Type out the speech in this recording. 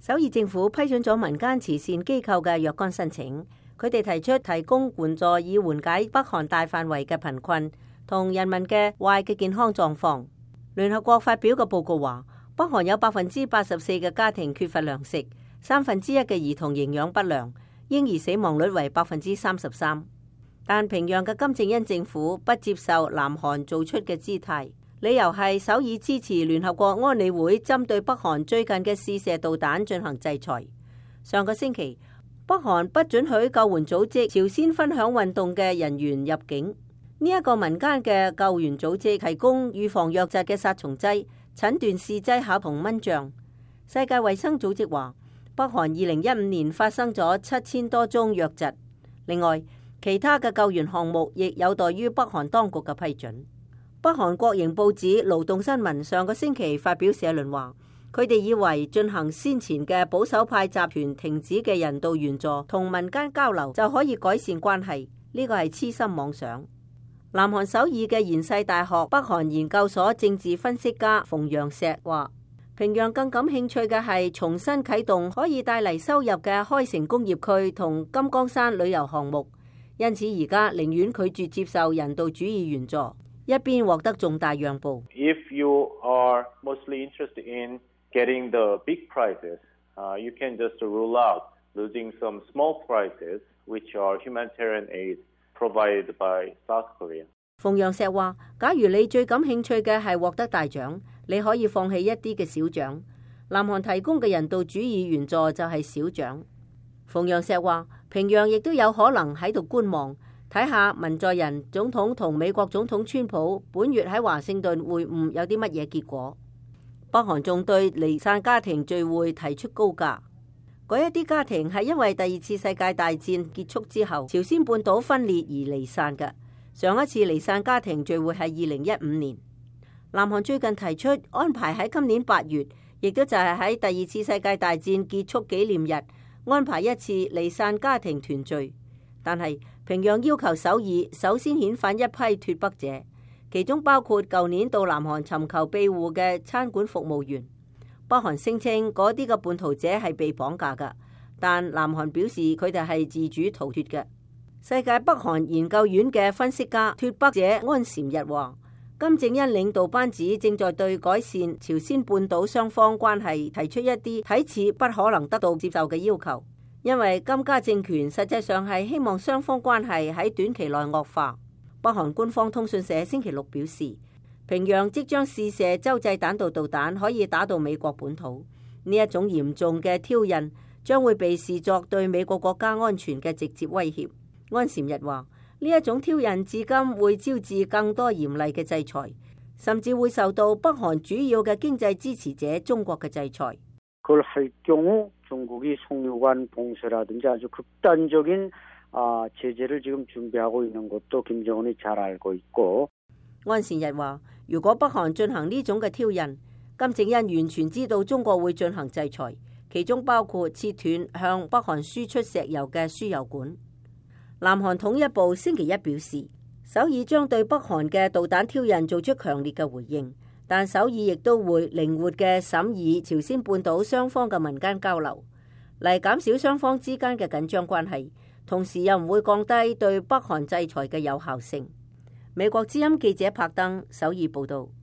首爾政府批准咗民間慈善機構嘅若干申請，佢哋提出提供援助以緩解北韓大範圍嘅貧困同人民嘅壞嘅健康狀況。聯合國發表嘅報告話，北韓有84%嘅家庭缺乏糧食，1/3嘅兒童營養不良，嬰兒死亡率為33%。但平壤嘅金正恩政府不接受南韓做出嘅姿態，理由係首爾支持聯合國安理會針對北韓最近嘅試射導彈進行制裁。上個星期，北韓不准許救援組織朝鮮分享運動嘅人員入境。呢一個民間嘅救援組織提供預防瘧疾嘅殺蟲劑、診斷試劑盒同蚊帳。世界衛生組織話，北韓2015年發生咗7000多宗瘧疾。另外，其他嘅救援項目亦有待於北韓當局嘅批准。北韓國營報紙勞動新聞上個星期發表社論話，佢哋以為進行先前嘅保守派集團停止嘅人道援助同民間交流就可以改善關係，呢個係痴心妄想。南韓首爾嘅延世大學北韓研究所政治分析家馮陽石話，平壤更感興趣嘅係重新啟動可以帶嚟收入嘅開城工業區同金剛山旅遊項目。因此而家寧願拒絕接受人道主義援助，一邊獲得重大讓步。 If you are mostly interested in getting the big prizes, you can just rule out losing some small prizes, which are humanitarian aid provided by South Korea. 馮陽石話，假如你最感興趣嘅係獲得大獎，你可以放棄一啲嘅小獎。南韓提供嘅人道主義援助就係小獎。馮陽石話，平壤亦都有可能喺度觀望，睇下文在寅總統同美國總統川普本月喺華盛頓會晤有啲乜嘢結果。北韓仲對離散家庭聚會提出高價，嗰一啲家庭係因為第2次世界大戰結束之後朝鮮半島分裂而離散嘅。上一次離散家庭聚會係2015年。南韓最近提出安排喺今年8月，亦都就係喺第2次世界大戰結束紀念日，安排一次離散家庭團聚，但係平壤要求首爾首先遣返一批脫北者，其中包括舊年到南韓尋求庇護嘅餐館服務員。北韓聲稱嗰啲嘅叛逃者係被綁架㗎，但南韓表示佢哋係自主逃脫嘅。世界北韓研究院嘅分析家脫北者安禪日話，金正恩領導班子正在對改善朝鮮半島雙方關係提出一啲睇似不可能得到接受嘅要求，因為金家政權實際上係希望雙方關係喺短期內惡化。北韓官方通訊社星期六表示，平壤即將試射洲際彈道導彈可以打到美國本土，呢一種嚴重嘅挑釁將會被視作對美國國家安全嘅直接威脅。安禪日話，呢一種挑釁至今會招致更多嚴厲嘅制裁，甚至會受到北韓主要嘅經濟支持者中國嘅制裁。 그걸 할 경우 중국이 송유관 봉쇄라든지 아주 극단적인 제재를 지금 준비하고 있는 것도 김정은이 잘 알고 있고。 安善日話，如果北韓進行呢種嘅挑釁，金正恩完全知道中國會進行制裁，其中包括切斷向北韓輸出石油嘅輸油管。南韓統一部星期一表示，首爾將對北韓嘅導彈挑釁做出強烈嘅回應，但首爾亦都會靈活嘅審議朝鮮半島雙方嘅民間交流，嚟減少雙方之間嘅緊張關係，同時又唔會降低對北韓制裁嘅有效性。美國之音記者柏登首爾報道。